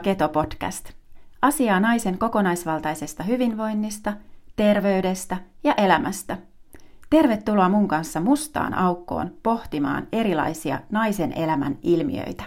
Keto Podcast. Asiaa naisen kokonaisvaltaisesta hyvinvoinnista, terveydestä ja elämästä. Tervetuloa mun kanssa mustaan aukkoon pohtimaan erilaisia naisen elämän ilmiöitä.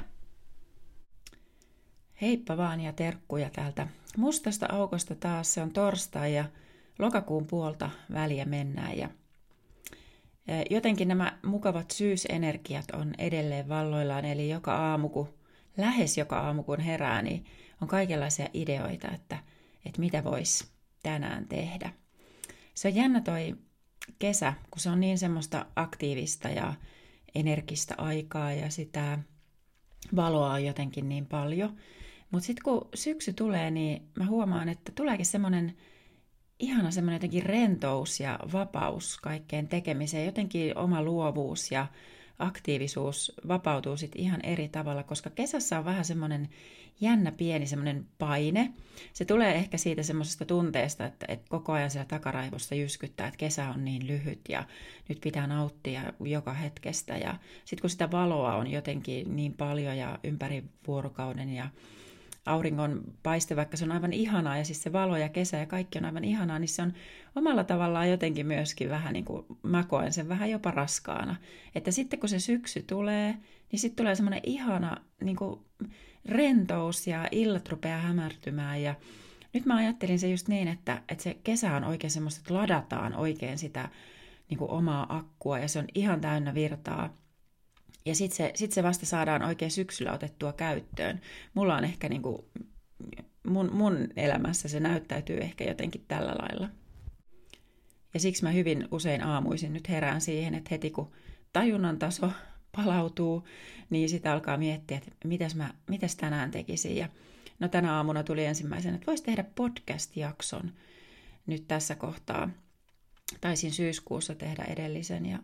Heippa vaan ja terkkuja täältä mustasta aukosta taas. Se on torstai ja lokakuun puolta väliä mennään. Ja jotenkin nämä mukavat syysenergiat on edelleen valloillaan, eli lähes joka aamu kun herää, niin on kaikenlaisia ideoita, että mitä voisi tänään tehdä. Se on jännä toi kesä, kun se on niin semmoista aktiivista ja energistä aikaa ja sitä valoa on jotenkin niin paljon. Mutta sitten kun syksy tulee, niin mä huomaan, että tuleekin semmoinen ihana semmoinen jotenkin rentous ja vapaus kaikkeen tekemiseen. Jotenkin oma luovuus ja aktiivisuus vapautuu sitten ihan eri tavalla, koska kesässä on vähän semmoinen jännä pieni semmoinen paine. Se tulee ehkä siitä semmoisesta tunteesta, että koko ajan siellä takaraivossa jyskyttää, että kesä on niin lyhyt ja nyt pitää nauttia joka hetkestä. Ja sitten kun sitä valoa on jotenkin niin paljon ja ympäri vuorokauden ja auringon paiste, vaikka se on aivan ihanaa ja siis se valo ja kesä ja kaikki on aivan ihanaa, niin se on omalla tavallaan jotenkin myöskin vähän niin kuin mä koen sen vähän jopa raskaana. Että sitten kun se syksy tulee, niin sitten tulee semmoinen ihana niin kuin rentous ja illat rupeaa hämärtymään ja nyt mä ajattelin se just niin, että se kesä on oikein semmoista, että ladataan oikein sitä niin kuin omaa akkua ja se on ihan täynnä virtaa. Ja sitten se vasta saadaan oikein syksyllä otettua käyttöön. Mulla on ehkä niin kuin, mun elämässä se näyttäytyy ehkä jotenkin tällä lailla. Ja siksi mä hyvin usein aamuisin nyt herään siihen, että heti kun tajunnan taso palautuu, niin sitä alkaa miettiä, että mitäs tänään tekisin. Ja no tänä aamuna tuli ensimmäisenä, että voisi tehdä podcast-jakson nyt tässä kohtaa. Taisin syyskuussa tehdä edellisen ja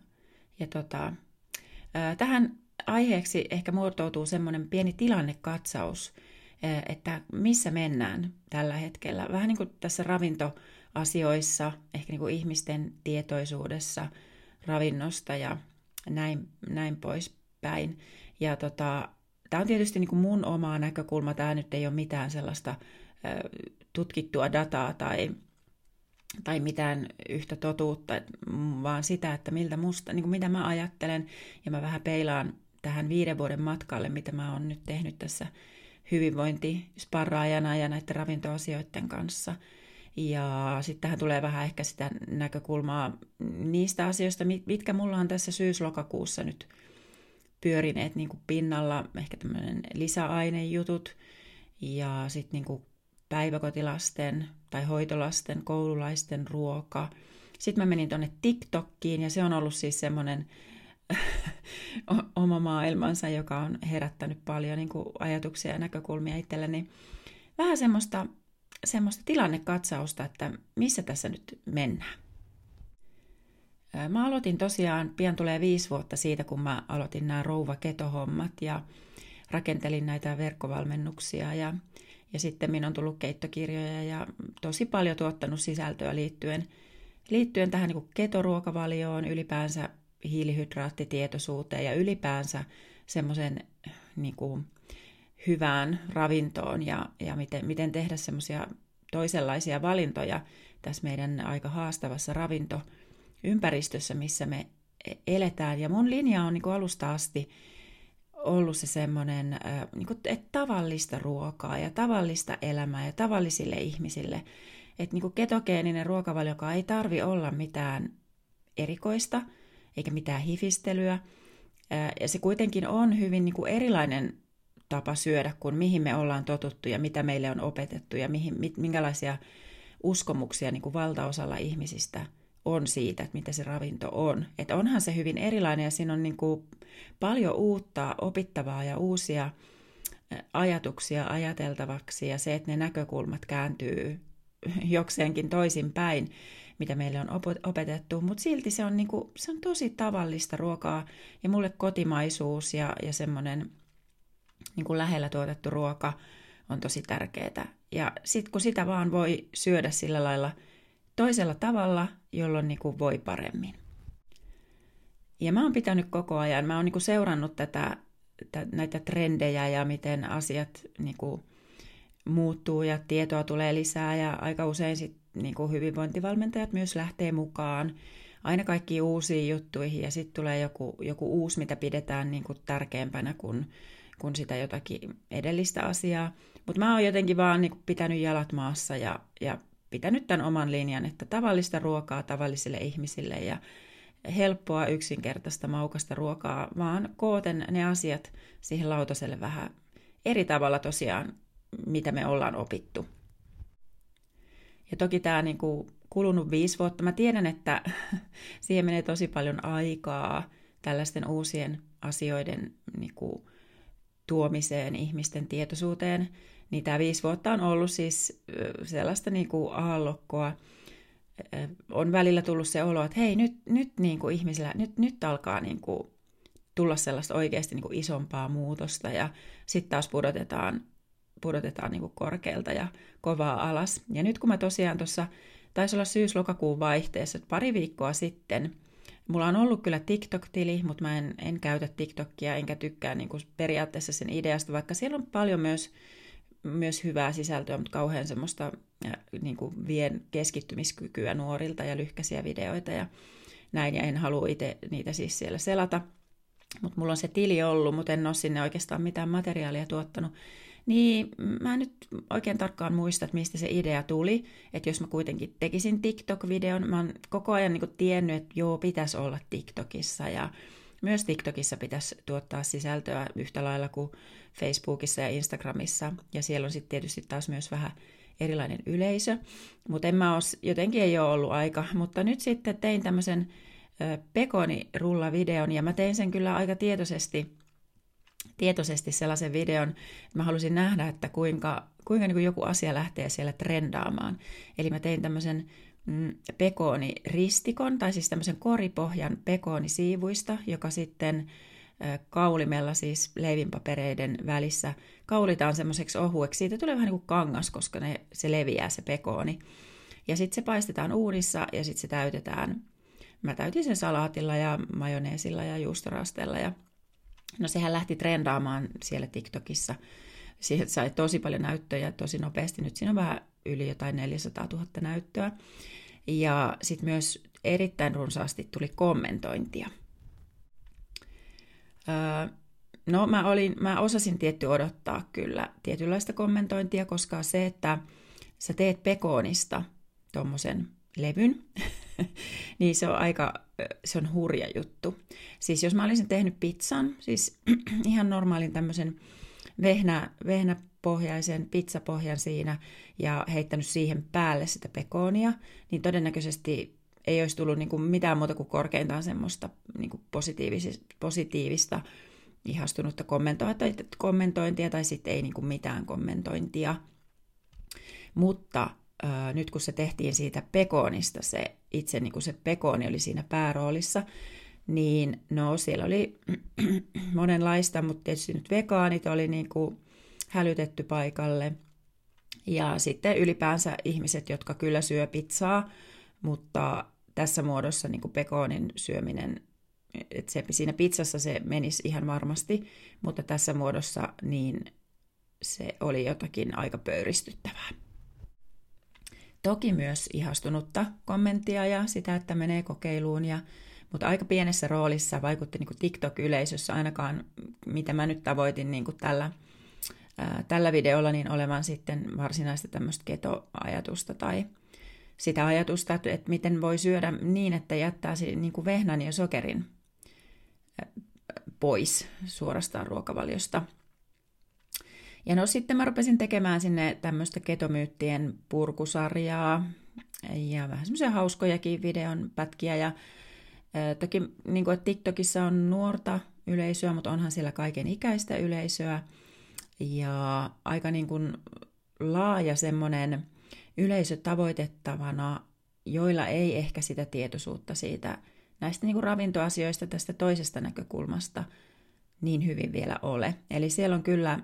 tähän aiheeksi ehkä muotoutuu semmoinen pieni tilannekatsaus, että missä mennään tällä hetkellä. Vähän niin kuin tässä ravintoasioissa, ehkä niin kuin ihmisten tietoisuudessa ravinnosta ja näin poispäin. Ja tämä on tietysti niin kuin mun oma näkökulma. Tämä nyt ei ole mitään sellaista tutkittua dataa tai mitään yhtä totuutta, vaan sitä, että mitä mä ajattelen, ja mä vähän peilaan tähän 5 vuoden matkalle, mitä mä oon nyt tehnyt tässä hyvinvointisparraajana ja näiden ravintoasioiden kanssa. Ja sitten tähän tulee vähän ehkä sitä näkökulmaa niistä asioista, mitkä mulla on tässä syys-lokakuussa nyt pyörineet niin kuin pinnalla, ehkä tämmöinen lisäainejutut, ja sitten niin kuin päiväkotilasten tai hoitolasten, koululaisten ruoka. Sitten mä menin tuonne TikTokkiin ja se on ollut siis semmoinen oma maailmansa, joka on herättänyt paljon niin kuin ajatuksia ja näkökulmia itselleni. Vähän semmoista tilannekatsausta, että missä tässä nyt mennään. Mä aloitin tosiaan, pian tulee 5 vuotta siitä, kun mä aloitin nämä rouva-keto-hommat ja rakentelin näitä verkkovalmennuksia ja sitten minun on tullut keittokirjoja ja tosi paljon tuottanut sisältöä liittyen tähän niin kuin ketoruokavalioon, ylipäänsä hiilihydraattitietoisuuteen ja ylipäänsä semmoisen niin kuin hyvään ravintoon ja miten tehdä semmoisia toisenlaisia valintoja tässä meidän aika haastavassa ravintoympäristössä, missä me eletään. Ja mun linja on niin kuin alusta asti ollut se semmoinen, että tavallista ruokaa ja tavallista elämää ja tavallisille ihmisille. Että ketogeeninen ruokavalio, joka ei tarvi olla mitään erikoista eikä mitään hifistelyä. Ja se kuitenkin on hyvin erilainen tapa syödä kuin mihin me ollaan totuttu ja mitä meille on opetettu ja minkälaisia uskomuksia valtaosalla ihmisistä on siitä, että mitä se ravinto on. Että onhan se hyvin erilainen ja siinä on paljon uutta opittavaa ja uusia ajatuksia ajateltavaksi ja se, että ne näkökulmat kääntyy jokseenkin toisinpäin, mitä meille on opetettu, mutta silti se on tosi tavallista ruokaa ja mulle kotimaisuus ja semmoinen lähellä tuotettu ruoka on tosi tärkeää. Ja sitten kun sitä vaan voi syödä sillä lailla toisella tavalla, jolloin voi paremmin. Ja mä oon pitänyt koko ajan, mä oon seurannut näitä trendejä ja miten asiat muuttuu ja tietoa tulee lisää ja aika usein sit, niin kuin hyvinvointivalmentajat myös lähtee mukaan aina kaikkiin uusiin juttuihin ja sitten tulee joku uusi, mitä pidetään niin kuin tärkeämpänä kuin sitä jotakin edellistä asiaa. Mutta mä oon jotenkin vaan niin kuin pitänyt jalat maassa ja pitänyt tämän oman linjan, että tavallista ruokaa tavallisille ihmisille ja helppoa, yksinkertaista, maukasta ruokaa, vaan kooten ne asiat siihen lautaselle vähän eri tavalla tosiaan, mitä me ollaan opittu. Ja toki tämä niin kuin kulunut 5 vuotta, mä tiedän, että siihen menee tosi paljon aikaa tällaisten uusien asioiden niin kuin tuomiseen ihmisten tietoisuuteen, niin tämä 5 vuotta on ollut siis sellaista niin kuin aallokkoa. On välillä tullut se olo, että hei, nyt niin kuin ihmisillä, nyt alkaa niin kuin tulla sellaista oikeasti niin kuin isompaa muutosta ja sitten taas pudotetaan niin kuin korkealta ja kovaa alas. Ja nyt kun mä tosiaan tuossa, taisi olla syys-lokakuun vaihteessa, että pari viikkoa sitten, mulla on ollut kyllä TikTok-tili, mutta mä en käytä TikTokia enkä tykkää niin kuin periaatteessa sen ideasta, vaikka siellä on paljon myös hyvää sisältöä, mutta kauhean semmoista niin kuin vien keskittymiskykyä nuorilta ja lyhkäisiä videoita ja näin, ja en halua itse niitä siis siellä selata. Mutta mulla on se tili ollut, mutta en ole sinne oikeastaan mitään materiaalia tuottanut. Niin mä en nyt oikein tarkkaan muista, että mistä se idea tuli, että jos mä kuitenkin tekisin TikTok-videon, mä oon koko ajan niin kuin tiennyt, että joo, pitäisi olla TikTokissa ja myös TikTokissa pitäisi tuottaa sisältöä yhtä lailla kuin Facebookissa ja Instagramissa, ja siellä on sitten tietysti taas myös vähän erilainen yleisö, mutta jotenkin ei ole ollut aika, mutta nyt sitten tein tämmöisen pekonirullavideon, ja mä tein sen kyllä aika tietoisesti sellaisen videon, että mä halusin nähdä, että kuinka niin kuin joku asia lähtee siellä trendaamaan. Eli mä tein tämmöisen pekoniristikon, tai siis tämmöisen koripohjan pekonisiivuista, joka sitten kaulimella, siis leivinpapereiden välissä, kaulitaan semmoiseksi ohueksi. Siitä tulee vähän niin kuin kangas, koska se leviää se pekoni. Ja sitten se paistetaan uunissa ja sitten se täytetään. Mä täytin sen salaatilla ja majoneesilla ja juustorasteella. Ja no sehän lähti trendaamaan siellä TikTokissa. Siihen sai tosi paljon näyttöjä tosi nopeasti. Nyt siinä on vähän yli jotain 400 000 näyttöä. Ja sitten myös erittäin runsaasti tuli kommentointia. No mä osasin tietty odottaa kyllä tietynlaista kommentointia, koska se, että sä teet pekonista tommosen levyn, niin se on hurja juttu. Siis jos mä olisin tehnyt pizzan, siis ihan normaalin tämmöisen vehnäpohjaisen pizzapohjan siinä ja heittänyt siihen päälle sitä pekonia, niin todennäköisesti ei olisi tullut niin kuin mitään muuta kuin korkeintaan semmoista niin kuin positiivista ihastunutta kommentointia tai sitten ei niin kuin mitään kommentointia. Mutta nyt kun se tehtiin siitä pekonista, se itse niin kuin se pekoni oli siinä pääroolissa, niin no siellä oli monenlaista, mutta tietysti nyt vegaanit oli niin kuin hälytetty paikalle. Ja sitten ylipäänsä ihmiset, jotka kyllä syö pizzaa, mutta tässä muodossa niin kuin pekonin syöminen, että siinä pizzassa se menisi ihan varmasti, mutta tässä muodossa niin se oli jotakin aika pöyristyttävää. Toki myös ihastunutta kommenttia ja sitä, että menee kokeiluun, mutta aika pienessä roolissa vaikutti niin kuin TikTok-yleisössä ainakaan, mitä mä nyt tavoitin niin kuin tällä videolla, niin olevan sitten varsinaista tämmöistä keto-ajatusta tai sitä ajatusta, että miten voi syödä niin, että jättää niin kuin vehnän ja sokerin pois suorastaan ruokavaliosta. Ja no sitten mä rupesin tekemään sinne tämmöistä ketomyyttien purkusarjaa ja vähän semmoisia hauskojakin videon pätkiä. Ja toki niin kuin, että TikTokissa on nuorta yleisöä, mutta onhan siellä kaiken ikäistä yleisöä. Ja aika niin kuin laaja semmoinen yleisö tavoitettavana, joilla ei ehkä sitä tietoisuutta siitä näistä niin kuin ravintoasioista tästä toisesta näkökulmasta niin hyvin vielä ole. Eli siellä on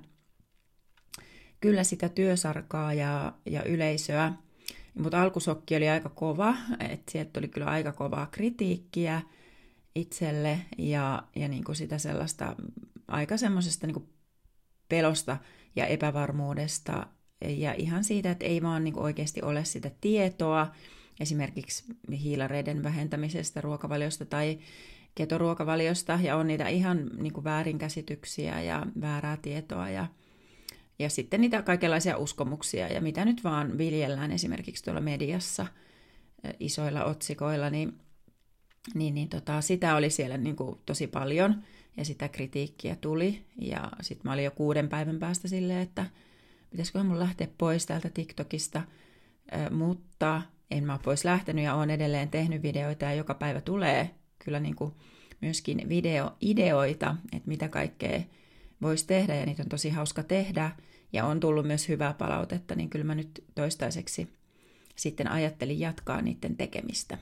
kyllä sitä työsarkaa ja yleisöä, mutta alkusokki oli aika kova, että sieltä tuli kyllä aika kovaa kritiikkiä itselle ja niin kuin sitä sellaista aika semmoisesta niin kuin pelosta ja epävarmuudesta Ja ihan siitä, että ei vaan niin kuin oikeasti ole sitä tietoa, esimerkiksi hiilareiden vähentämisestä ruokavaliosta tai ketoruokavaliosta, ja on niitä ihan niin kuin väärinkäsityksiä ja väärää tietoa, ja sitten niitä kaikenlaisia uskomuksia, ja mitä nyt vaan viljellään esimerkiksi tuolla mediassa isoilla otsikoilla, niin sitä oli siellä niin kuin tosi paljon, ja sitä kritiikkiä tuli, ja sitten mä olin jo 6 päivän päästä silleen, että pitäisiköhän mun lähteä pois täältä TikTokista, mutta en mä ole pois lähtenyt, ja olen edelleen tehnyt videoita, ja joka päivä tulee kyllä niin kuin myöskin videoideoita, että mitä kaikkea voisi tehdä, ja niitä on tosi hauska tehdä, ja on tullut myös hyvää palautetta, niin kyllä mä nyt toistaiseksi sitten ajattelin jatkaa niiden tekemistä.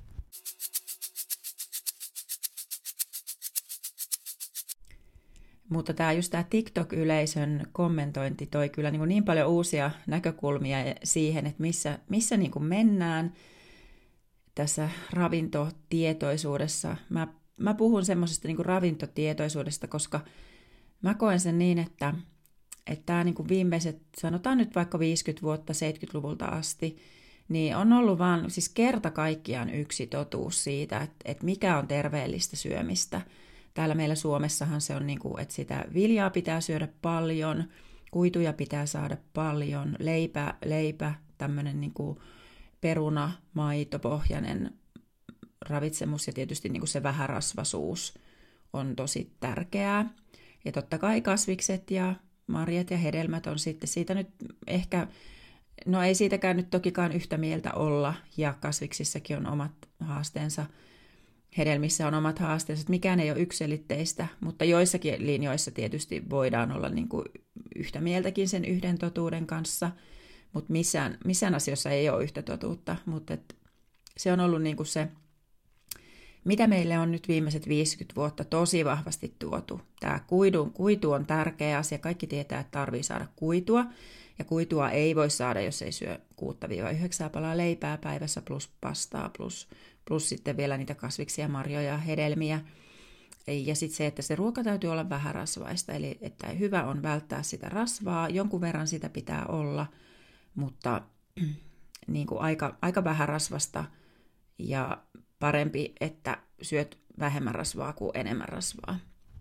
Mutta tämä TikTok-yleisön kommentointi toi kyllä niin paljon uusia näkökulmia siihen, että missä niin kuin mennään tässä ravintotietoisuudessa. Mä puhun semmoisesta niin kuin ravintotietoisuudesta, koska mä koen sen niin, että tämä niin kuin viimeiset, sanotaan nyt vaikka 50 vuotta 70-luvulta asti, niin on ollut vaan siis kerta kaikkiaan yksi totuus siitä, että mikä on terveellistä syömistä. Täällä meillä Suomessahan se on, niin kuin, että sitä viljaa pitää syödä paljon, kuituja pitää saada paljon, leipä tämmöinen niin kuin peruna, maitopohjainen ravitsemus ja tietysti niin kuin se vähärasvaisuus on tosi tärkeää. Ja totta kai kasvikset ja marjat ja hedelmät on sitten siitä nyt ehkä, no ei siitäkään nyt tokikaan yhtä mieltä olla, ja kasviksissakin on omat haasteensa, hedelmissä on omat haasteensa, että mikään ei ole yksiselitteistä, mutta joissakin linjoissa tietysti voidaan olla niin kuin yhtä mieltäkin sen yhden totuuden kanssa, mutta missään asioissa ei ole yhtä totuutta, mutta se on ollut niin kuin se, mitä meille on nyt viimeiset 50 vuotta tosi vahvasti tuotu. Tämä kuitu on tärkeä asia, kaikki tietää, että tarvii saada kuitua, ja kuitua ei voi saada, jos ei syö 6-9 palaa leipää päivässä plus pastaa plus sitten vielä niitä kasviksia, marjoja, hedelmiä. Ja sitten se, että se ruoka täytyy olla vähärasvaista, eli että hyvä on välttää sitä rasvaa, jonkun verran sitä pitää olla, mutta niin kuin aika vähärasvasta, ja parempi, että syöt vähemmän rasvaa kuin enemmän rasvaa.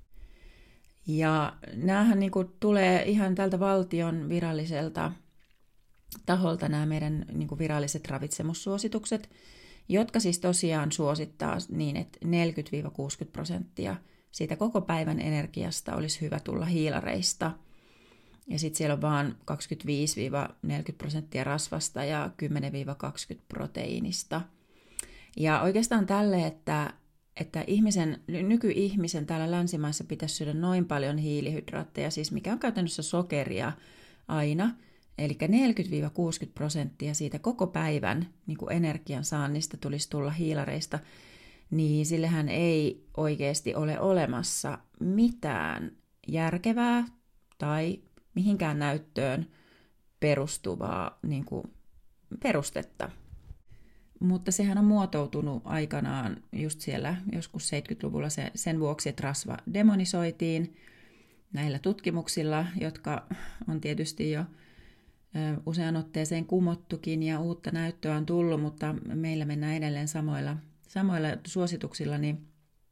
Ja näähän niin kuin tulee ihan tältä valtion viralliselta taholta nämä meidän niin kuin viralliset ravitsemussuositukset, jotka siis tosiaan suosittaa niin, että 40-60% siitä koko päivän energiasta olisi hyvä tulla hiilareista. Ja sitten siellä on vaan 25-40% rasvasta ja 10-20% proteiinista. Ja oikeastaan tälle, että nykyihmisen täällä länsimaissa pitäisi syödä noin paljon hiilihydraatteja, siis mikä on käytännössä sokeria aina, eli 40-60% siitä koko päivän niin kuin energian saannista tulisi tulla hiilareista, niin sillehän ei oikeasti ole olemassa mitään järkevää tai mihinkään näyttöön perustuvaa niin kuin perustetta. Mutta sehän on muotoutunut aikanaan just siellä joskus 70-luvulla sen vuoksi, että rasva demonisoitiin näillä tutkimuksilla, jotka on tietysti jo usean otteeseen kumottukin ja uutta näyttöä on tullut, mutta meillä mennään edelleen samoilla suosituksilla, niin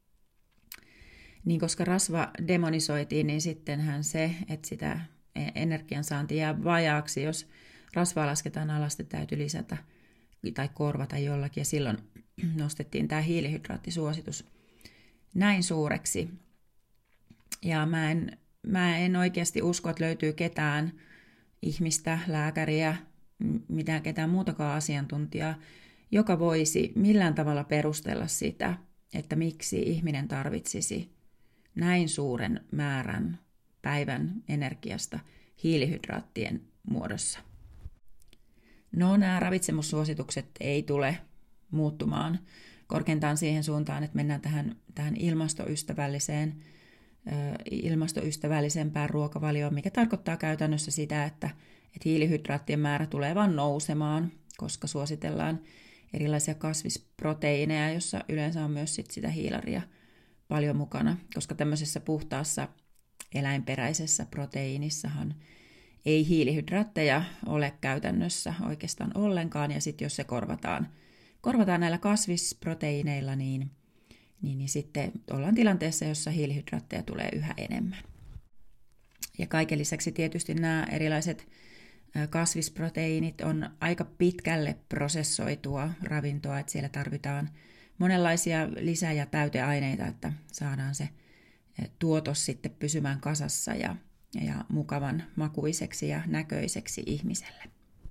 koska rasva demonisoitiin, niin sittenhän se, että sitä energiansaanti jää vajaaksi, jos rasvaa lasketaan alas, täytyy lisätä tai korvata jollakin, ja silloin nostettiin tämä hiilihydraattisuositus näin suureksi. Ja mä en oikeasti usko, että löytyy ketään ihmistä, lääkäriä, ketään muutakaan asiantuntijaa, joka voisi millään tavalla perustella sitä, että miksi ihminen tarvitsisi näin suuren määrän päivän energiasta hiilihydraattien muodossa. No, nämä ravitsemussuositukset ei tule muuttumaan korkeintaan siihen suuntaan, että mennään tähän ilmastoystävällisempään ruokavalioon, mikä tarkoittaa käytännössä sitä, että hiilihydraattien määrä tulee vain nousemaan, koska suositellaan erilaisia kasvisproteiineja, jossa yleensä on myös sitä hiilaria paljon mukana, koska tämmöisessä puhtaassa eläinperäisessä proteiinissahan ei hiilihydraatteja ole käytännössä oikeastaan ollenkaan, ja sitten jos se korvataan näillä kasvisproteiineilla, niin sitten ollaan tilanteessa, jossa hiilihydraatteja tulee yhä enemmän. Ja kaiken lisäksi tietysti nämä erilaiset kasvisproteiinit on aika pitkälle prosessoitua ravintoa, että siellä tarvitaan monenlaisia lisä- ja täyteaineita, että saadaan se tuotos sitten pysymään kasassa ja mukavan makuiseksi ja näköiseksi ihmiselle.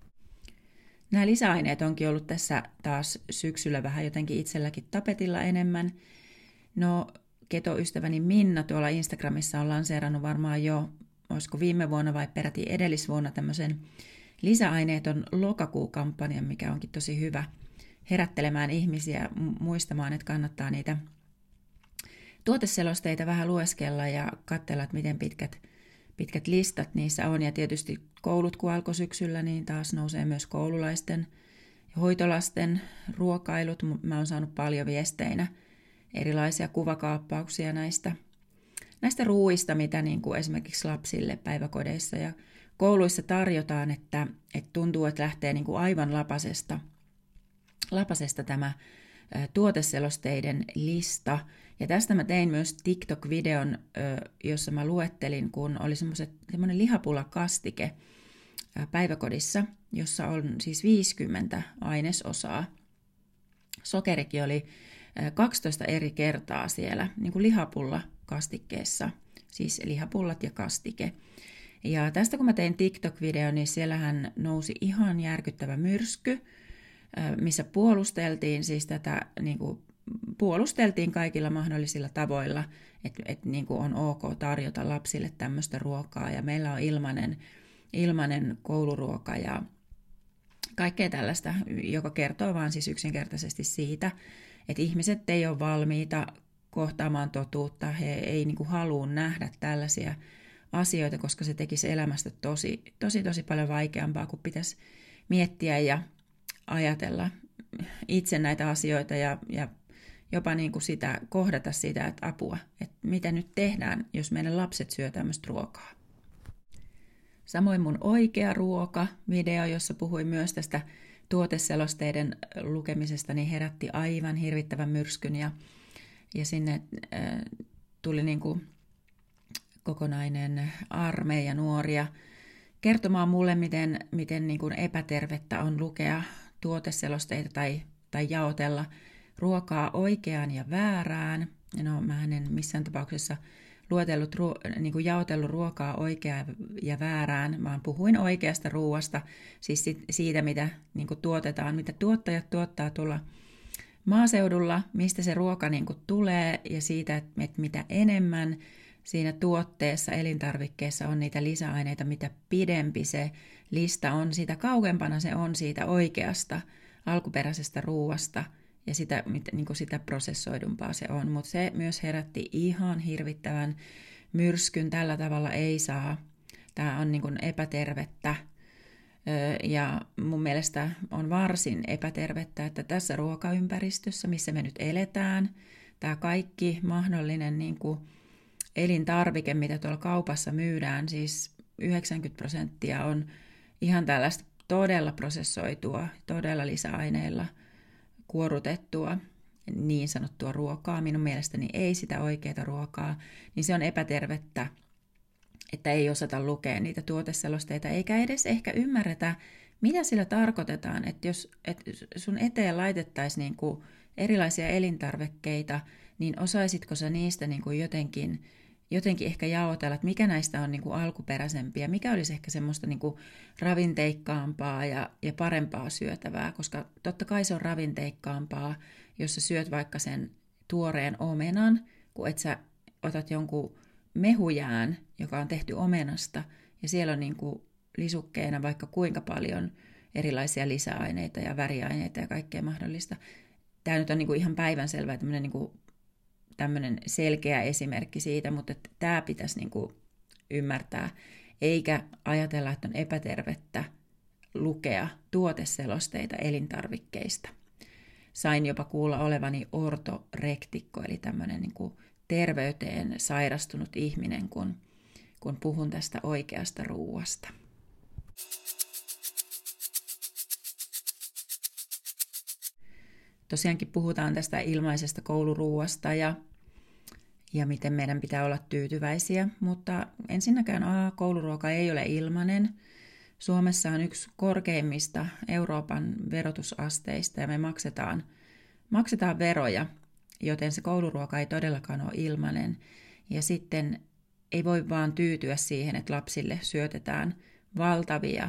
Nämä lisäaineet onkin ollut tässä taas syksyllä vähän jotenkin itselläkin tapetilla enemmän. No, ketoystäväni Minna tuolla Instagramissa on lanseerannut varmaan jo, olisiko viime vuonna vai peräti edellisvuonna tämmöisen lisäaineeton lokakuukampanjan, mikä onkin tosi hyvä herättelemään ihmisiä muistamaan, että kannattaa niitä tuoteselosteita vähän lueskella ja katsella, että miten pitkät listat niissä on. Ja tietysti koulut, kun alkoi syksyllä, niin taas nousee myös koululaisten ja hoitolasten ruokailut. Mä oon saanut paljon viesteinä erilaisia kuvakaappauksia näistä ruuista, mitä niin kuin esimerkiksi lapsille päiväkodeissa ja kouluissa tarjotaan, että tuntuu, että lähtee niin kuin aivan lapasesta tämä tuoteselosteiden lista. Ja tästä mä tein myös TikTok-videon, jossa mä luettelin, kun oli semmoinen lihapullakastike päiväkodissa, jossa on siis 50 ainesosaa. Sokerikin oli 12 eri kertaa siellä niin kuin lihapullakastikkeessa, siis lihapullat ja kastike. Ja tästä kun mä tein TikTok-videon, niin siellähän nousi ihan järkyttävä myrsky, missä puolusteltiin siis tätä, niin kuin puolusteltiin kaikilla mahdollisilla tavoilla, että niin kuin on ok tarjota lapsille tämmöistä ruokaa ja meillä on ilmainen kouluruoka ja kaikkea tällaista, joka kertoo vaan siis yksinkertaisesti siitä, että ihmiset ei ole valmiita kohtaamaan totuutta, he ei niin kuin halua nähdä tällaisia asioita, koska se tekisi elämästä tosi paljon vaikeampaa, kun pitäisi miettiä ja ajatella itse näitä asioita ja jopa niin kuin kohdata sitä, että apua, että mitä nyt tehdään, jos meidän lapset syö tämmöistä ruokaa. Samoin mun oikea ruoka-video, jossa puhuin myös tästä tuoteselosteiden lukemisesta, niin herätti aivan hirvittävän myrskyn ja sinne tuli niin kuin kokonainen armeija nuoria kertomaan mulle, miten niin kuin epätervettä on lukea tuoteselosteita tai jaotella ruokaa oikeaan ja väärään. No, mä en missään tapauksessa niin kuin jaotellut ruokaa oikeaan ja väärään, vaan puhuin oikeasta ruoasta, siis siitä, mitä niin kuin tuotetaan, mitä tuottajat tuottaa tuolla maaseudulla, mistä se ruoka niin kuin tulee ja siitä, että mitä enemmän siinä tuotteessa, elintarvikkeessa on niitä lisäaineita, mitä pidempi se lista on, sitä kauempana se on siitä oikeasta alkuperäisestä ruuasta ja sitä prosessoidumpaa se on. Mutta se myös herätti ihan hirvittävän myrskyn. Tällä tavalla ei saa. Tämä on niin kuin epätervettä ja mun mielestä on varsin epätervettä, että tässä ruokaympäristössä, missä me nyt eletään, tämä kaikki mahdollinen niin kuin elintarvike, mitä tuolla kaupassa myydään, siis 90% on ihan tällaista todella prosessoitua, todella lisäaineilla kuorutettua niin sanottua ruokaa. Minun mielestäni ei sitä oikeaa ruokaa, niin se on epätervettä, että ei osata lukea niitä tuoteselosteita, eikä edes ehkä ymmärretä, mitä sillä tarkoitetaan, että jos sun eteen laitettaisiin niin kuin erilaisia elintarvikkeita, niin osaisitko sä niistä niin kuin jotenkin ehkä jaotella, että mikä näistä on niin kuin alkuperäisempiä, mikä olisi ehkä semmoista niin kuin ravinteikkaampaa ja parempaa syötävää, koska totta kai se on ravinteikkaampaa, jos sä syöt vaikka sen tuoreen omenan, kun et sä otat jonkun mehujään, joka on tehty omenasta, ja siellä on niin kuin lisukkeena vaikka kuinka paljon erilaisia lisäaineita ja väriaineita ja kaikkea mahdollista. Tämä nyt on niin kuin ihan päivänselvä tämmöinen selkeä esimerkki siitä, mutta tämä pitäisi niin kuin ymmärtää, eikä ajatella, että on epätervettä lukea tuoteselosteita elintarvikkeista. Sain jopa kuulla olevani ortorektikko, eli tämmöinen niin kuin terveyteen sairastunut ihminen, kun puhun tästä oikeasta ruuasta. Tosiaankin puhutaan tästä ilmaisesta kouluruuasta ja miten meidän pitää olla tyytyväisiä, mutta ensinnäkään kouluruoka ei ole ilmainen. Suomessa on yksi korkeimmista Euroopan verotusasteista ja me maksetaan veroja, joten se kouluruoka ei todellakaan ole ilmainen. Ja sitten ei voi vaan tyytyä siihen, että lapsille syötetään valtavia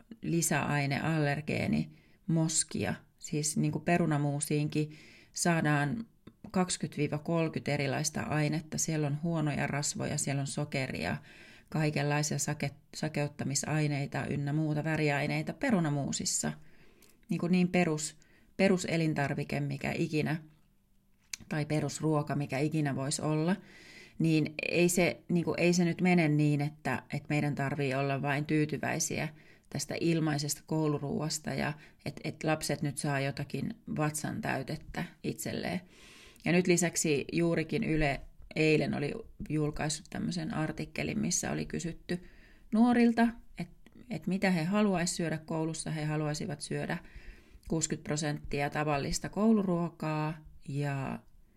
lisäaine-allergeenimoskia. Siis niin kuin perunamuusiinkin saadaan 20-30 erilaista ainetta. Siellä on huonoja rasvoja, siellä on sokeria, kaikenlaisia sakeuttamisaineita ynnä muuta väriaineita perunamuusissa. Niin peruselintarvike, mikä ikinä, tai perusruoka, mikä ikinä voisi olla, niin ei se nyt mene niin, että meidän tarvii olla vain tyytyväisiä tästä ilmaisesta kouluruuasta ja että lapset nyt saa jotakin vatsan täytettä itselleen. Ja nyt lisäksi juurikin Yle eilen oli julkaissut tämmöisen artikkelin, missä oli kysytty nuorilta, että mitä he haluaisivat syödä koulussa. He haluaisivat syödä 60% tavallista kouluruokaa ja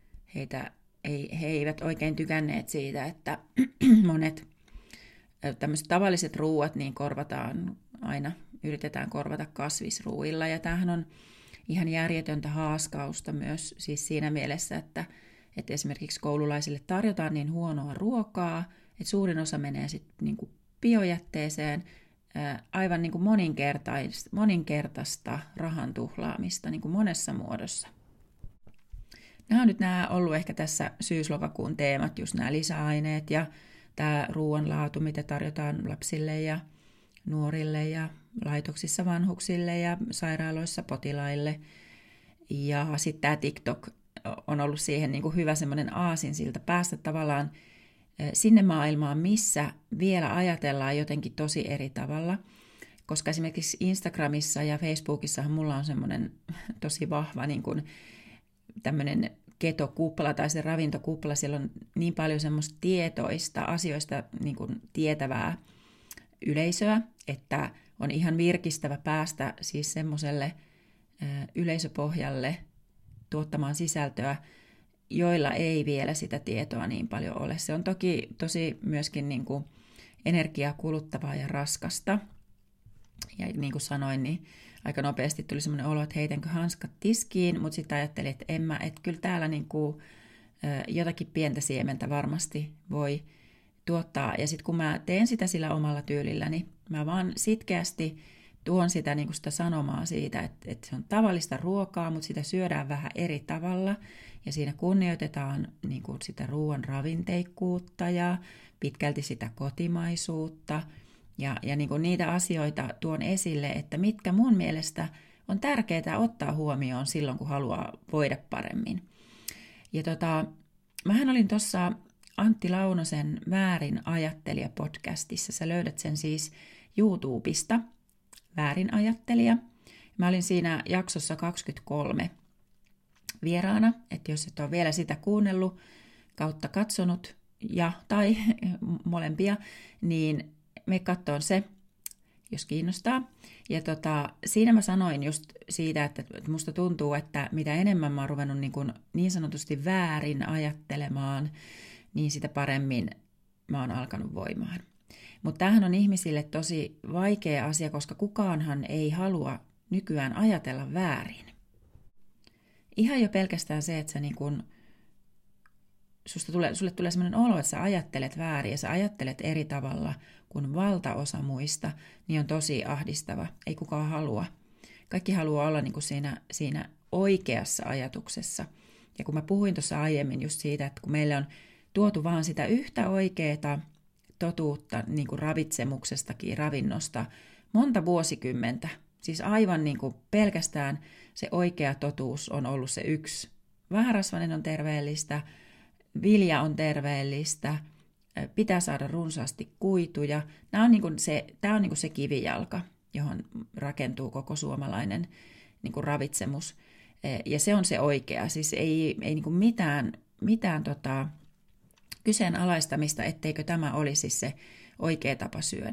he eivät oikein tykänneet siitä, että monet tämmöiset tavalliset ruuat niin yritetään korvata kasvisruuilla. Ja tämähän on ihan järjetöntä haaskausta myös siis siinä mielessä, että esimerkiksi koululaisille tarjotaan niin huonoa ruokaa, että suurin osa menee sitten niin kuin biojätteeseen, aivan niin kuin moninkertaista rahan tuhlaamista niin kuin monessa muodossa. Nämä on nyt ollut ehkä tässä syyslokakuun teemat, just nämä lisäaineet ja tämä ruoanlaatu, mitä tarjotaan lapsille ja nuorille ja laitoksissa vanhuksille ja sairaaloissa potilaille. Ja sitten tämä TikTok on ollut siihen niin kuin hyvä semmoinen aasinsilta päästä tavallaan sinne maailmaan, missä vielä ajatellaan jotenkin tosi eri tavalla. Koska esimerkiksi Instagramissa ja Facebookissahan mulla on semmoinen tosi vahva niin kuin tämmöinen ketokupla tai se ravintokupla. Siellä on niin paljon semmoista tietoista asioista niin kuin tietävää yleisöä, että on ihan virkistävä päästä siis semmoiselle yleisöpohjalle tuottamaan sisältöä, joilla ei vielä sitä tietoa niin paljon ole. Se on toki tosi myöskin niin kuin energiaa kuluttavaa ja raskasta. Ja niin kuin sanoin, niin aika nopeasti tuli semmoinen olo, että heitänkö hanskat tiskiin, mutta sitten ajattelin, että kyllä täällä niin kuin jotakin pientä siementä varmasti voi tuottaa. Ja sitten kun mä teen sitä sillä omalla tyylilläni, mä vaan sitkeästi tuon sitä, niin kuin sitä sanomaa siitä, että se on tavallista ruokaa, mutta sitä syödään vähän eri tavalla. Ja siinä kunnioitetaan niin kuin sitä ruoan ravinteikkuutta ja pitkälti sitä kotimaisuutta. Ja niin kuin niitä asioita tuon esille, että mitkä mun mielestä on tärkeää ottaa huomioon silloin, kun haluaa voida paremmin. Ja mähän olin tuossa Antti Launosen Väärin ajattelija -podcastissa. Sä löydät sen siis YouTubesta, Väärin ajattelija. Mä olin siinä jaksossa 23 vieraana, että jos et ole vielä sitä kuunnellut kautta katsonut tai molempia, niin me katsoin se, jos kiinnostaa. Ja siinä mä sanoin just siitä, että musta tuntuu, että mitä enemmän mä oon ruvennut niin sanotusti väärin ajattelemaan, niin sitä paremmin mä oon alkanut voimaan. Mutta tämähän on ihmisille tosi vaikea asia, koska kukaanhan ei halua nykyään ajatella väärin. Ihan jo pelkästään se, että sulle tulee sellainen olo, että sä ajattelet väärin ja sä ajattelet eri tavalla kuin valtaosa muista, niin on tosi ahdistava. Ei kukaan halua. Kaikki haluaa olla niin kuin siinä oikeassa ajatuksessa. Ja kun mä puhuin tuossa aiemmin just siitä, että kun meille on tuotu vaan sitä yhtä oikeaa totuutta niin kuin ravitsemuksestakin, ravinnosta, monta vuosikymmentä. Siis aivan niin kuin pelkästään se oikea totuus on ollut se yksi. Vähärasvainen on terveellistä, vilja on terveellistä, pitää saada runsaasti kuituja. Tämä on niin kuin se kivijalka, johon rakentuu koko suomalainen niin kuin ravitsemus. Ja se on se oikea. Siis ei niin kuin mitään kyseenalaistamista, etteikö tämä olisi se oikea tapa syödä.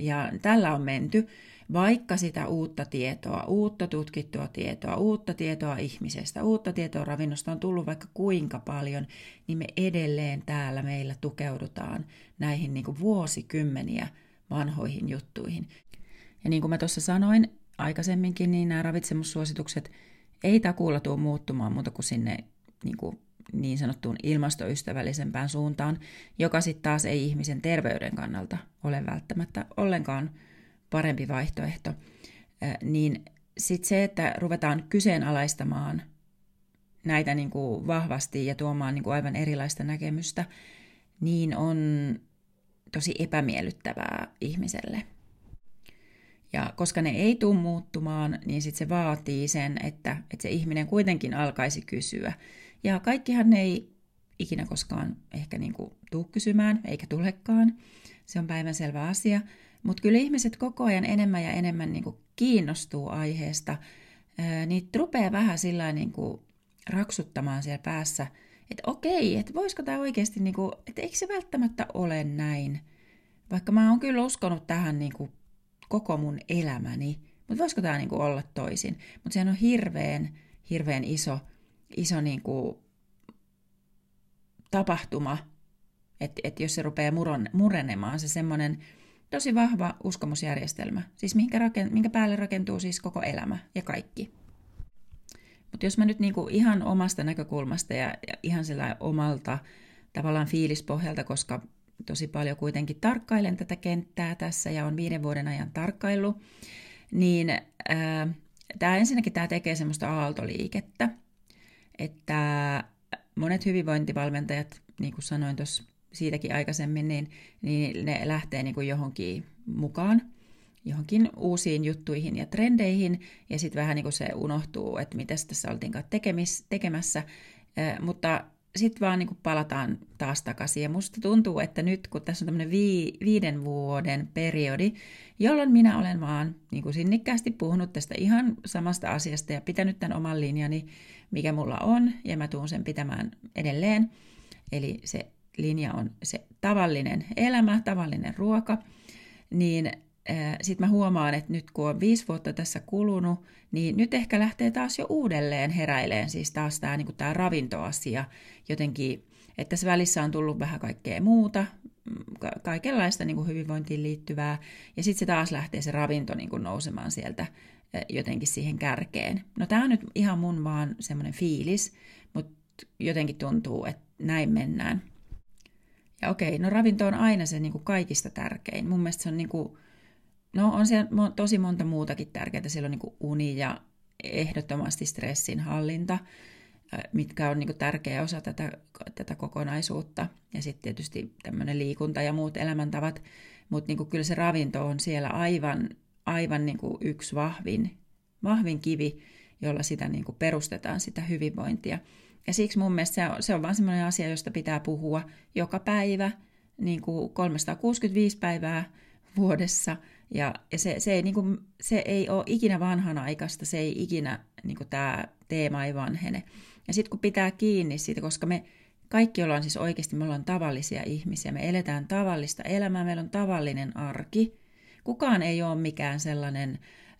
Ja tällä on menty, vaikka sitä uutta tietoa, uutta tutkittua tietoa, uutta tietoa ihmisestä, uutta tietoa ravinnosta on tullut vaikka kuinka paljon, niin me edelleen täällä meillä tukeudutaan näihin niin kuin vuosikymmeniä vanhoihin juttuihin. Ja niin kuin mä tuossa sanoin aikaisemminkin, niin nämä ravitsemussuositukset ei takuulla tule muuttumaan muuta kuin sinne niin sanottuun ilmastoystävällisempään suuntaan, joka sitten taas ei ihmisen terveyden kannalta ole välttämättä ollenkaan parempi vaihtoehto. Niin sitten se, että ruvetaan kyseenalaistamaan näitä niin kuin vahvasti ja tuomaan niin kuin aivan erilaista näkemystä, niin on tosi epämiellyttävää ihmiselle. Ja koska ne ei tule muuttumaan, niin sitten se vaatii sen, että se ihminen kuitenkin alkaisi kysyä. Ja kaikkihan ei ikinä koskaan ehkä tule kysymään, eikä tulekaan. Se on päivänselvä asia. Mutta kyllä ihmiset koko ajan enemmän ja enemmän kiinnostuu aiheesta. Niitä rupeaa vähän sillä raksuttamaan siellä päässä, että okei, että voisiko tämä oikeasti, että eikö se välttämättä ole näin. Vaikka mä oon kyllä uskonut tähän koko mun elämäni, mutta voisiko tämä olla toisin. Mutta sehän on hirveän iso tapahtuma, että jos se rupeaa murenemaan, se semmoinen tosi vahva uskomusjärjestelmä, siis minkä päälle rakentuu siis koko elämä ja kaikki. Mutta jos mä nyt ihan omasta näkökulmasta ja ihan sillä omalta tavallaan fiilispohjalta, koska tosi paljon kuitenkin tarkkailen tätä kenttää tässä ja on 5 vuoden ajan tarkkaillut, niin ensinnäkin tämä tekee semmoista aaltoliikettä, että monet hyvinvointivalmentajat, niin kuin sanoin tuossa siitäkin aikaisemmin, niin ne lähtee johonkin mukaan, johonkin uusiin juttuihin ja trendeihin, ja sitten vähän se unohtuu, että mitä tässä oltiinkaan tekemässä, mutta sitten vaan palataan taas takaisin. Ja musta tuntuu, että nyt kun tässä on tämmöinen 5 vuoden periodi, jolloin minä olen vaan sinnikkäästi puhunut tästä ihan samasta asiasta ja pitänyt tämän oman linjani, mikä mulla on, ja mä tuun sen pitämään edelleen. Eli se linja on se tavallinen elämä, tavallinen ruoka, niin sitten mä huomaan, että nyt kun on 5 vuotta tässä kulunut, niin nyt ehkä lähtee taas jo uudelleen heräileen, siis taas tämä ravintoasia jotenkin, että tässä välissä on tullut vähän kaikkea muuta, kaikenlaista hyvinvointiin liittyvää, ja sitten se taas lähtee se ravinto nousemaan sieltä jotenkin siihen kärkeen. No tämä on nyt ihan mun vaan semmoinen fiilis, mutta jotenkin tuntuu, että näin mennään. Ja okei, no ravinto on aina se kaikista tärkein. Mun mielestä se on on siellä tosi monta muutakin tärkeää. Siellä on uni ja ehdottomasti stressin hallinta, mitkä on tärkeä osa tätä kokonaisuutta. Ja sitten tietysti tämmöinen liikunta ja muut elämäntavat. Mutta kyllä se ravinto on siellä aivan yksi vahvin kivi, jolla sitä perustetaan sitä hyvinvointia. Ja siksi mun mielestä se on vaan semmoinen asia, josta pitää puhua joka päivä, 365 päivää vuodessa. Ja se ei ole ikinä vanhanaikaista, se ei ikinä, tämä teema ei vanhene. Ja sitten kun pitää kiinni siitä, koska me kaikki ollaan siis oikeasti, me ollaan tavallisia ihmisiä, me eletään tavallista elämää, meillä on tavallinen arki. Kukaan ei ole mikään sellainen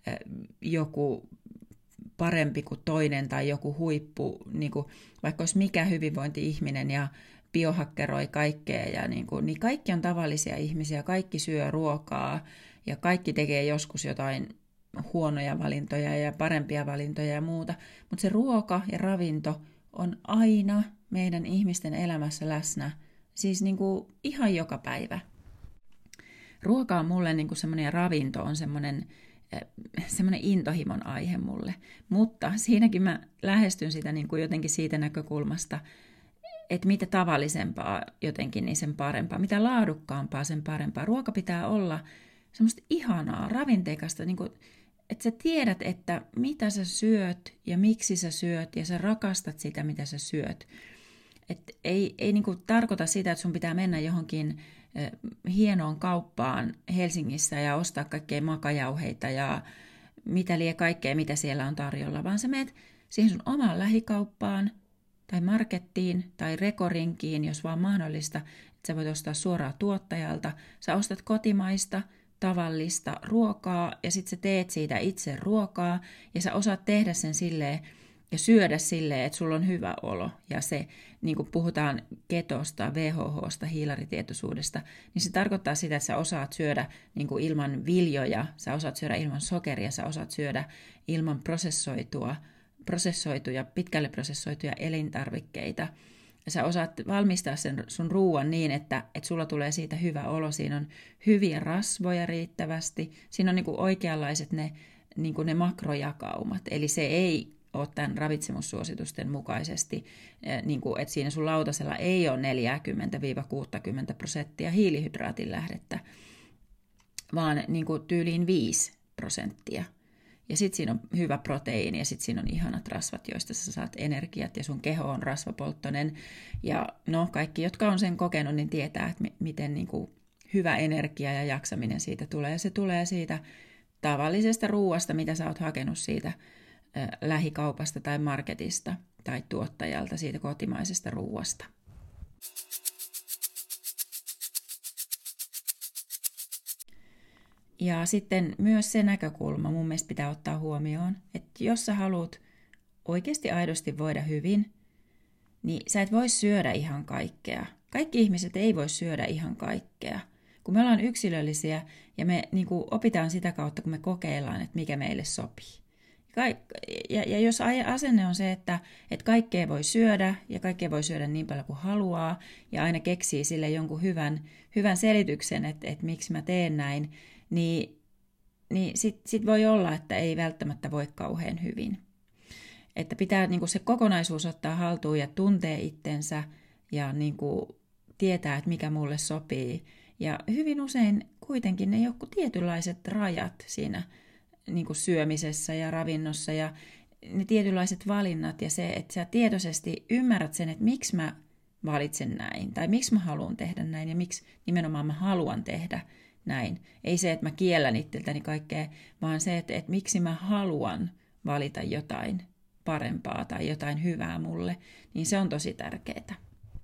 joku parempi kuin toinen tai joku huippu, vaikka olisi mikä hyvinvointi-ihminen ja biohakkeroi kaikkea, ja niin kaikki on tavallisia ihmisiä, kaikki syö ruokaa ja kaikki tekee joskus jotain huonoja valintoja ja parempia valintoja ja muuta, mutta se ruoka ja ravinto on aina meidän ihmisten elämässä läsnä, siis ihan joka päivä. Ruoka on mulle semmoinen ja ravinto on semmoinen intohimon aihe mulle, mutta siinäkin mä lähestyn sitä jotenkin siitä näkökulmasta, että mitä tavallisempaa jotenkin, niin sen parempaa. Mitä laadukkaampaa, sen parempaa. Ruoka pitää olla semmoista ihanaa, ravinteikasta, että sä tiedät, että mitä sä syöt ja miksi sä syöt ja sä rakastat sitä, mitä sä syöt. Et ei tarkoita sitä, että sun pitää mennä johonkin hienoon kauppaan Helsingissä ja ostaa kaikkea makajauheita ja mitä lie kaikkea, mitä siellä on tarjolla, vaan sä menet siihen sun omaan lähikauppaan tai markettiin tai rekorinkiin, jos vaan mahdollista, että sä voit ostaa suoraan tuottajalta. Sä ostat kotimaista tavallista ruokaa ja sitten sä teet siitä itse ruokaa ja sä osaat tehdä sen silleen ja syödä silleen, että sulla on hyvä olo. Ja se, niin kuin puhutaan ketosta, WHH:sta, hiilaritietoisuudesta, niin se tarkoittaa sitä, että sä osaat syödä niin kuin ilman viljoja, sä osaat syödä ilman sokeria, sä osaat syödä ilman prosessoituja, pitkälle prosessoituja elintarvikkeita. Sä osaat valmistaa sen sun ruuan niin, että sulla tulee siitä hyvä olo. Siinä on hyviä rasvoja riittävästi. Siinä on niin kuin oikeanlaiset ne makrojakaumat. Eli se ei ole tämän ravitsemussuositusten mukaisesti, niin kuin, että siinä sun lautasella ei ole 40–60% hiilihydraatin lähdettä, vaan niin kuin tyyliin 5%. Ja sitten siinä on hyvä proteiini ja sitten siinä on ihanat rasvat, joista sä saat energiat ja sun keho on rasvapolttoinen. Ja no, kaikki, jotka on sen kokenut, niin tietää, että miten niin kuin hyvä energia ja jaksaminen siitä tulee. Ja se tulee siitä tavallisesta ruuasta, mitä sä oot hakenut siitä lähikaupasta tai marketista tai tuottajalta, siitä kotimaisesta ruuasta. Ja sitten myös se näkökulma mun mielestä pitää ottaa huomioon, että jos sä haluat oikeasti aidosti voida hyvin, niin sä et voi syödä ihan kaikkea. Kaikki ihmiset ei voi syödä ihan kaikkea. Kun me ollaan yksilöllisiä ja me niin kuin opitaan sitä kautta, kun me kokeillaan, että mikä meille sopii. Ja jos asenne on se, että kaikkea voi syödä ja kaikkea voi syödä niin paljon kuin haluaa ja aina keksii sille jonkun hyvän selityksen, että miksi mä teen näin, niin sit voi olla, että ei välttämättä voi kauhean hyvin. Että pitää niin kuin se kokonaisuus ottaa haltuun ja tuntee itsensä ja niin kuin tietää, että mikä mulle sopii. Ja hyvin usein kuitenkin ne joku tietynlaiset rajat siinä niin kuin syömisessä ja ravinnossa ja ne tietynlaiset valinnat ja se, että sä tietoisesti ymmärrät sen, että miksi mä valitsen näin tai miksi mä haluan tehdä näin ja miksi nimenomaan mä haluan tehdä näin. Ei se, että mä kiellän itseltäni kaikkea, vaan se, että miksi mä haluan valita jotain parempaa tai jotain hyvää mulle, niin se on tosi tärkeää.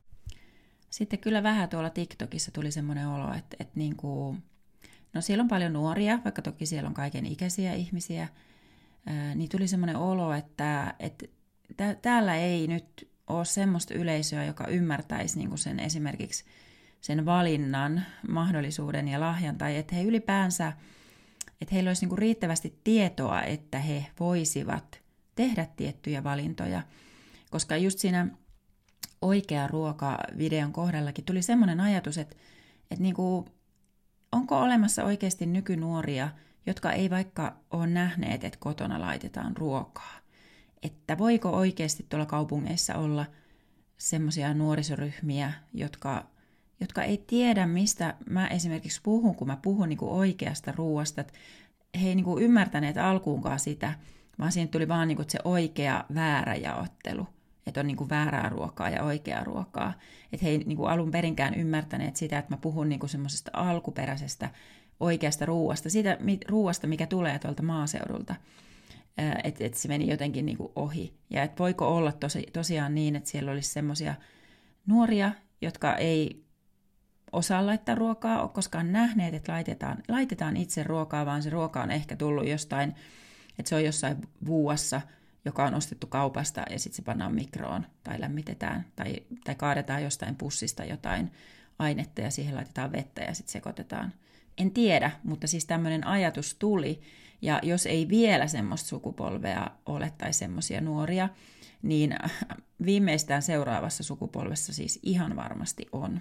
Sitten kyllä vähän tuolla TikTokissa tuli semmoinen olo, että niin kuin, no siellä on paljon nuoria, vaikka toki siellä on kaiken ikäisiä ihmisiä, niin tuli semmoinen olo, että täällä ei nyt ole semmoista yleisöä, joka ymmärtäisi niin kuin sen esimerkiksi sen valinnan, mahdollisuuden ja lahjan, tai että he ylipäänsä, että heillä olisi niin kuin riittävästi tietoa, että he voisivat tehdä tiettyjä valintoja, koska just siinä oikea ruoka-videon kohdallakin tuli semmoinen ajatus, että niin kuin, onko olemassa oikeasti nykynuoria, jotka ei vaikka ole nähneet, että kotona laitetaan ruokaa. Että voiko oikeasti tuolla kaupungeissa olla semmoisia nuorisoryhmiä, jotka ei tiedä, mistä mä esimerkiksi puhun, kun mä puhun niin kuin oikeasta ruoasta. He ei niin kuin ymmärtäneet alkuunkaan sitä, vaan siinä tuli vaan niin kuin se oikea-väärä jaottelu. Että on niin kuin väärää ruokaa ja oikeaa ruokaa. Että he ei niin kuin alun perinkään ymmärtäneet sitä, että mä puhun niin kuin semmoisesta alkuperäisestä oikeasta ruoasta, siitä ruoasta, mikä tulee tuolta maaseudulta. Että se meni jotenkin niin kuin ohi. Ja että voiko olla tosiaan niin, että siellä olisi semmoisia nuoria, jotka ei osaa laittaa ruokaa, ole koskaan nähneet, että laitetaan itse ruokaa, vaan se ruoka on ehkä tullut jostain, että se on jossain vuuassa, joka on ostettu kaupasta ja sitten se pannaan mikroon tai lämmitetään tai kaadetaan jostain pussista jotain ainetta ja siihen laitetaan vettä ja sitten sekoitetaan. En tiedä, mutta siis tämmöinen ajatus tuli ja jos ei vielä semmoista sukupolvea ole tai semmoisia nuoria, niin viimeistään seuraavassa sukupolvessa siis ihan varmasti on.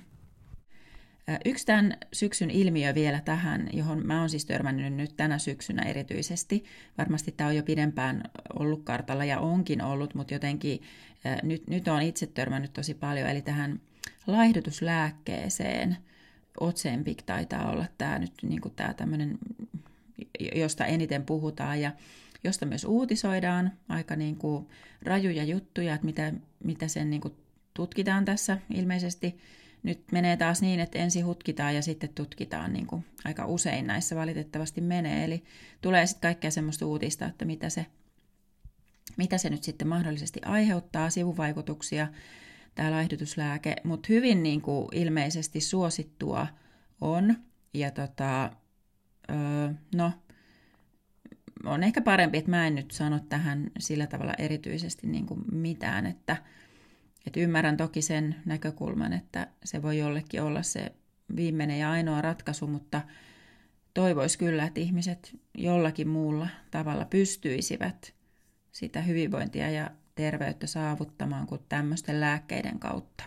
Yksi tämän syksyn ilmiö vielä tähän, johon mä oon siis törmännyt nyt tänä syksynä erityisesti. Varmasti tämä on jo pidempään ollut kartalla ja onkin ollut, mutta jotenkin nyt on itse törmännyt tosi paljon. Eli tähän laihdutuslääkkeeseen, Ozempic taitaa olla tämä nyt niin kuin tämä tämmöinen, josta eniten puhutaan ja josta myös uutisoidaan aika niin kuin rajuja juttuja, että mitä sen niin kuin tutkitaan tässä ilmeisesti. Nyt menee taas niin, että ensin hutkitaan ja sitten tutkitaan, niin kuin aika usein näissä valitettavasti menee. Eli tulee sitten kaikkea semmoista uutista, että mitä se nyt sitten mahdollisesti aiheuttaa, sivuvaikutuksia, tämä laihdutuslääke. Mutta hyvin niin kuin ilmeisesti suosittua on. Ja on ehkä parempi, että mä en nyt sano tähän sillä tavalla erityisesti niin kuin mitään, että ymmärrän toki sen näkökulman, että se voi jollekin olla se viimeinen ja ainoa ratkaisu, mutta toivoisi kyllä, että ihmiset jollakin muulla tavalla pystyisivät sitä hyvinvointia ja terveyttä saavuttamaan kuin tämmöisten lääkkeiden kautta.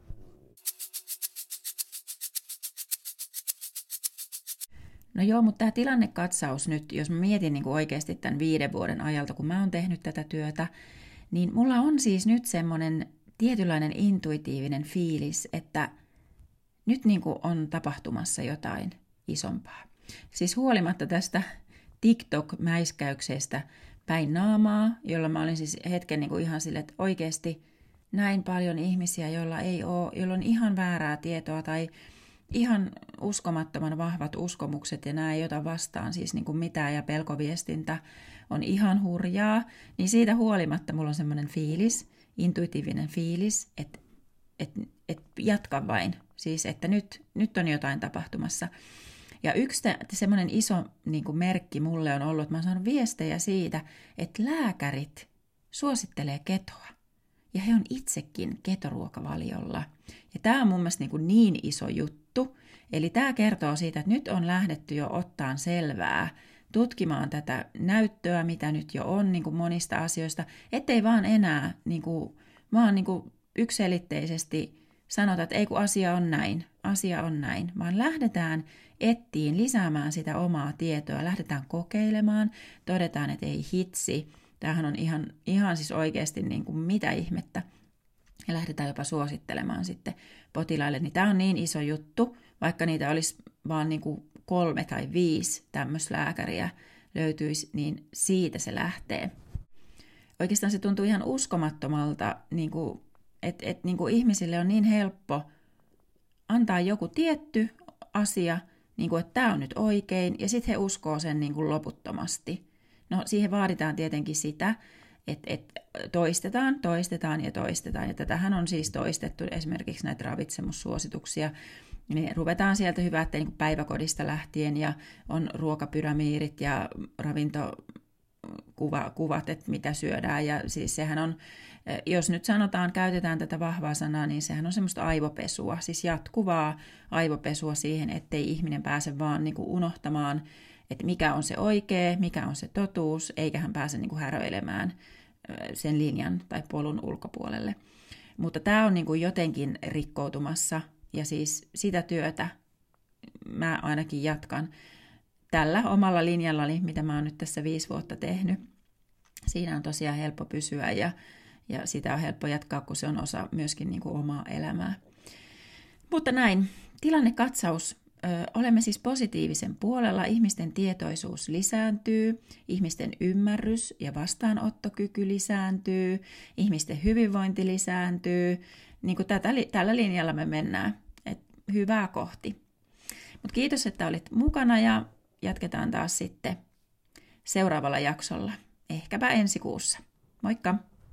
No joo, mutta tämä tilannekatsaus nyt, jos mä mietin niin kuin oikeasti tämän 5 vuoden ajalta, kun mä oon tehnyt tätä työtä, niin mulla on siis nyt semmoinen tietynlainen intuitiivinen fiilis, että nyt niin kuin on tapahtumassa jotain isompaa. Siis huolimatta tästä TikTok-mäiskäyksestä päin naamaa, jolla mä olin siis hetken niin kuin ihan sille, että oikeasti näin paljon ihmisiä, joilla on ihan väärää tietoa tai ihan uskomattoman vahvat uskomukset ja nämä ei ota vastaan siis niin kuin mitään ja pelkoviestintä on ihan hurjaa, niin siitä huolimatta mulla on semmoinen fiilis, intuitiivinen fiilis, että jatka vain, siis että nyt on jotain tapahtumassa. Ja yksi semmoinen iso niin kuin merkki mulle on ollut, että mä oon saanut viestejä siitä, että lääkärit suosittelee ketoa. Ja he on itsekin ketoruokavaliolla. Ja tämä on mun mielestä niin iso juttu. Eli tämä kertoo siitä, että nyt on lähdetty jo ottaan selvää, tutkimaan tätä näyttöä, mitä nyt jo on niin kuin monista asioista, ettei vaan enää vaan yksiselitteisesti sanota, että ei kun asia on näin, vaan lähdetään ettiin lisäämään sitä omaa tietoa, lähdetään kokeilemaan, todetaan, että ei hitsi, tämähän on ihan siis oikeasti niin kuin mitä ihmettä, ja lähdetään jopa suosittelemaan sitten potilaille, niin tämä on niin iso juttu, vaikka niitä olisi vaan niin kuin 3 tai 5 tämmöistä lääkäriä löytyisi, niin siitä se lähtee. Oikeastaan se tuntuu ihan uskomattomalta, että niin kuin ihmisille on niin helppo antaa joku tietty asia, niin kuin, että tämä on nyt oikein, ja sitten he uskoo sen niin kuin loputtomasti. No siihen vaaditaan tietenkin sitä, että toistetaan, ja tätähän on siis toistettu esimerkiksi näitä ravitsemussuosituksia. Ne ruvetaan sieltä hyvä, että niin päiväkodista lähtien, ja on ruokapyramiidit ja ravintokuvat, että mitä syödään, ja siis sehän on, jos nyt käytetään tätä vahvaa sanaa, niin sehän on semmoista aivopesua, siis jatkuvaa aivopesua siihen, ettei ihminen pääse vaan niin kuin unohtamaan, että mikä on se oikea, mikä on se totuus, eikä hän pääse niin kuin häröilemään sen linjan tai polun ulkopuolelle. Mutta tämä on niin kuin jotenkin rikkoutumassa, ja siis sitä työtä mä ainakin jatkan tällä omalla linjallani, mitä mä oon nyt tässä 5 vuotta tehnyt. Siinä on tosiaan helppo pysyä ja sitä on helppo jatkaa, kun se on osa myöskin niin kuin omaa elämää. Mutta näin, tilannekatsaus. Olemme siis positiivisen puolella, ihmisten tietoisuus lisääntyy, ihmisten ymmärrys ja vastaanottokyky lisääntyy, ihmisten hyvinvointi lisääntyy, niin kuin tällä linjalla me mennään, hyvää kohti. Mutta kiitos, että olit mukana ja jatketaan taas sitten seuraavalla jaksolla, ehkäpä ensi kuussa. Moikka!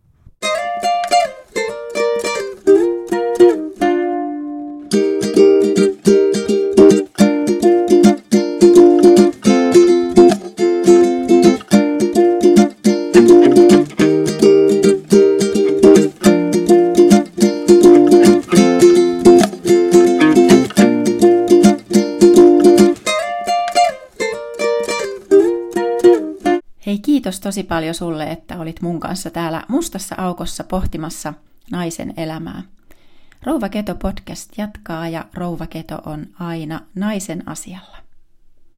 Hei, kiitos tosi paljon sulle, että olit mun kanssa täällä mustassa aukossa pohtimassa naisen elämää. Rouva Keto podcast jatkaa ja Rouva Keto on aina naisen asialla.